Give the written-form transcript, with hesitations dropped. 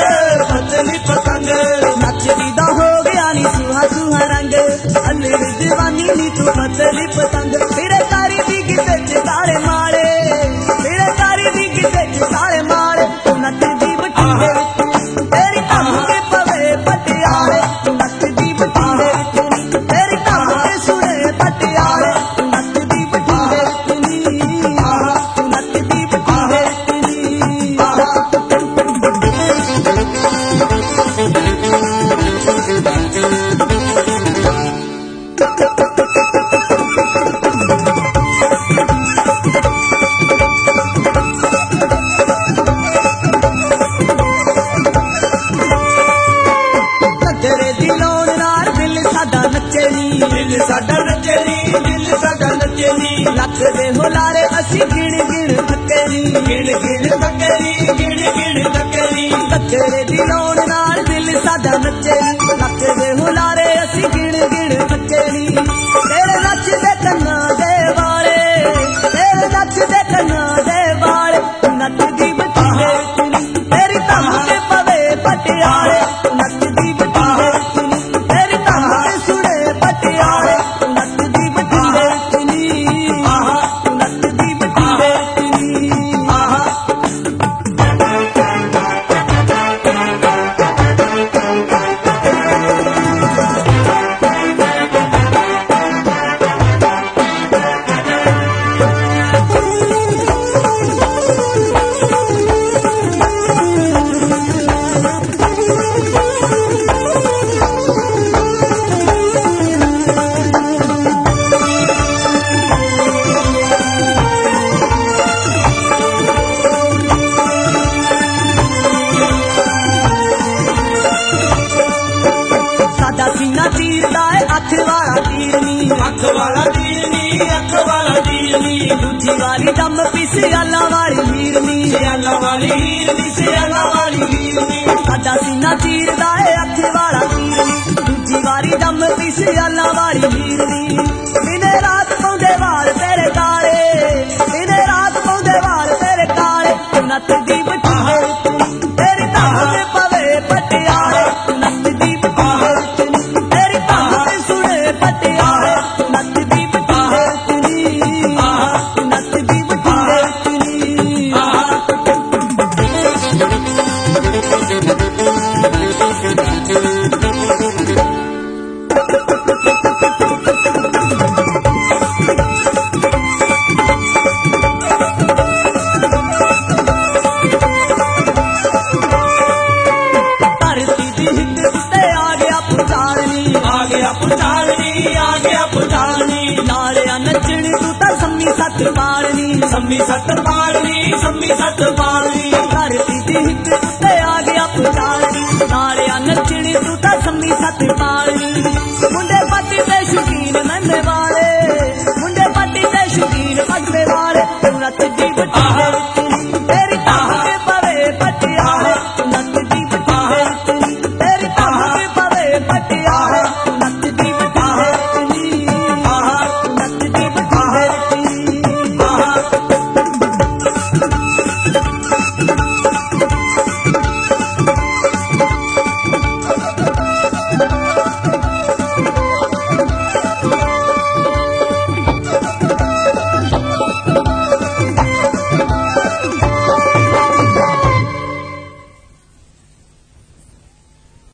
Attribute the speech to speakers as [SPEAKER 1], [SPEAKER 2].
[SPEAKER 1] पतली पतंग
[SPEAKER 2] नचदी दा हो गया नी सुहा सुहा रंग अल्लड़ जवानी नी तू पतली पतंग तेरे तारी दी गिते च ताले मारे तेरे तारी दी गिते च ताले मारे तू नचदी बठिंडे विच तेरी धम के पवे पटियाले तू नचदी बठिंडे विच तेरी धम के सुने पटियाले तू नचदी बठिंडे विच नी तू नचदी बठिंडे तेरे दिलों नाल दिल साडा नचे नी
[SPEAKER 1] दिल साडा नचे नी दिल साडा नचे नी
[SPEAKER 2] लख दे हुलारे असी गिण गिण थके नी
[SPEAKER 1] गिण गिण थके नी गिण गिण थके नी
[SPEAKER 2] तेरे दिलों नाल दिल साडा नचे नी लख दे हुलारे असी गिण गिण थके नी तेरे नच दे कन्ना दे वाले तेरे नच दे कन्ना दे वाले नचदी बठिंडे विच नी तेरी धम के पवे पटियाले नचदी बठिंडे विच नी तेरी धम के सुने पटियाले नचदी बठिंडे विच नी नचदी बठिंडे विच नी साडा सीना चीरदा है अख वाला तीर नी
[SPEAKER 1] अख वाला तीर नी अख वाला तीर नी
[SPEAKER 2] दूजी वाली दम पी सियाला वाली हीर नी
[SPEAKER 1] सियाला वाली हीर नी सियाला वाली हीर नी
[SPEAKER 2] साडा सीना चीरदा है अख वाला तीर नी दूजी वाली दम पी सियाला वाली हीर नी दिने रात पौंदे वाल तेरे काले दिने रात पौंदे वाल तेरे काले नचदी बठिंडे विच नी तेरी धम के पवे पटियाले नचदी बठिंडे विच नी तेरी धम के सुने पटियाले नचदी बठिंडे विच नी नचदी बठिंडे विच नी धरती दी हिंद उत्ते आ गया पुचालनी
[SPEAKER 1] आ गया पुचालनी आ गया पुचालनी
[SPEAKER 2] नालिया नचनी तू तां सम्मी सत पालनी
[SPEAKER 1] सम्मी सत पालनी सम्मी सत पालनी
[SPEAKER 2] धरती दी हिंद उत्ते आ गया पुचालनी नालिया नचनी तू तां सम्मी सत